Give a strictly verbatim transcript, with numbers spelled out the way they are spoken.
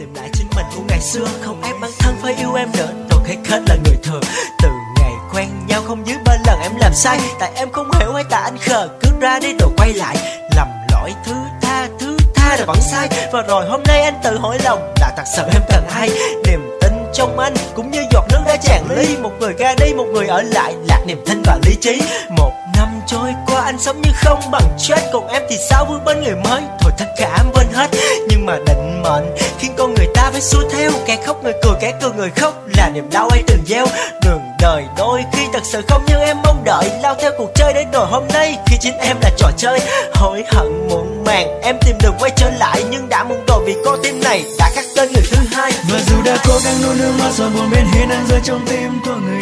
tìm lại chính mình của ngày xưa, không ép bản thân phải yêu em nữa, tôi thấy hết là người thường. Từ ngày quen nhau không dưới ba lần em làm sai, tại em không hiểu hay tại anh khờ, cứ ra đi rồi quay lại lầm lỗi, thứ tha thứ tha rồi vẫn sai. Và rồi hôm nay anh tự hỏi lòng là thật sự em cần ai, niềm tin trong anh cũng như giọt nước đã tràn ly, một người ra đi một người ở lại, lạc niềm tin và lý trí. Một năm trôi qua anh sống như không bằng chết, còn em thì sao bước bên người mới, thôi tất cả em quên hết. Nhưng mà định mệnh khiến con người ta phải xuôi theo, kẻ khóc người cười, kẻ cười người khóc, là niềm đau ấy từng gieo. Đường đời đôi khi thật sự không như em mong đợi, lao theo cuộc chơi đến rồi hôm nay khi chính em là trò chơi. Hối hận muộn màng em tìm đường quay trở lại, nhưng đã muộn rồi vì con tim này đã khắc tên người thứ hai. Và dù đã cố gắng nuốt nước mắt rồi buồn bên hiên đang rơi trong tim của người